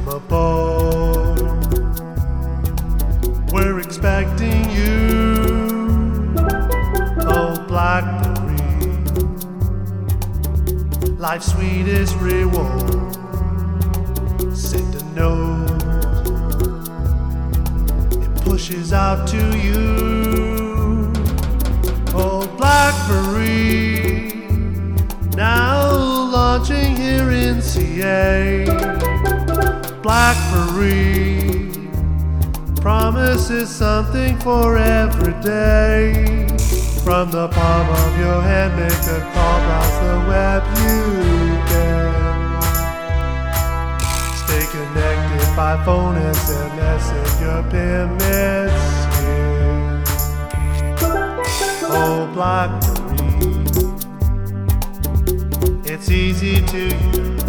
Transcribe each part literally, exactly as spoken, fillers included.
aboard. We're expecting you, oh BlackBerry, life's sweetest reward. Send a note, it pushes out to you, oh BlackBerry, now launching here in C A. BlackBerry promises something for every day. From the palm of your hand, make a call, browse the web, you can stay connected by phone, S M S, and your permits here. Oh BlackBerry, it's easy to use.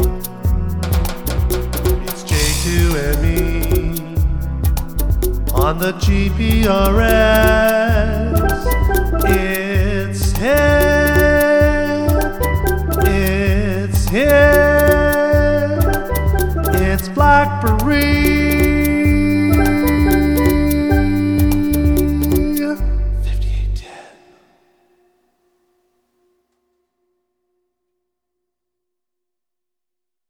It's J two and me on the G P R S. It's here, it's here, it's BlackBerry.